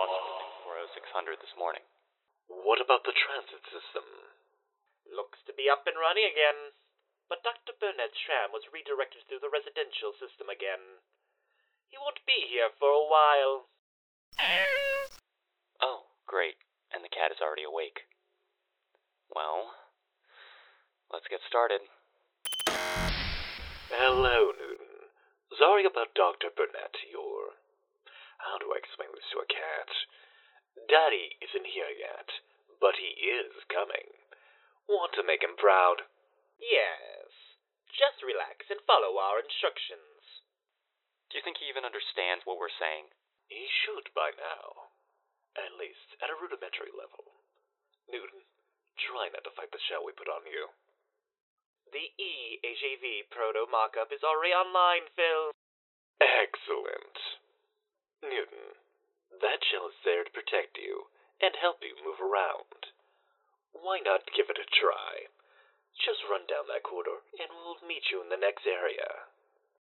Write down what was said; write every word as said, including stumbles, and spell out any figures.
launched using four oh six hundred this morning. What about the transit system? Looks to be up and running again. But Doctor Burnett's tram was redirected through the residential system again. He won't be here for a while. Oh, great. And the cat is already awake. Well, let's get started. Hello, Newton. Sorry about Doctor Burnett. You're... How do I explain this to a cat? Daddy isn't here yet, but he is coming. Want to make him proud? Yes. Just relax and follow our instructions. Do you think he even understands what we're saying? He should by now. At least at a rudimentary level. Newton, try not to fight the shell we put on you. The E H A V proto mock-up is already online, Phil. Excellent. Newton, that shell is there to protect you and help you move around. Why not give it a try? Just run down that corridor and we'll meet you in the next area.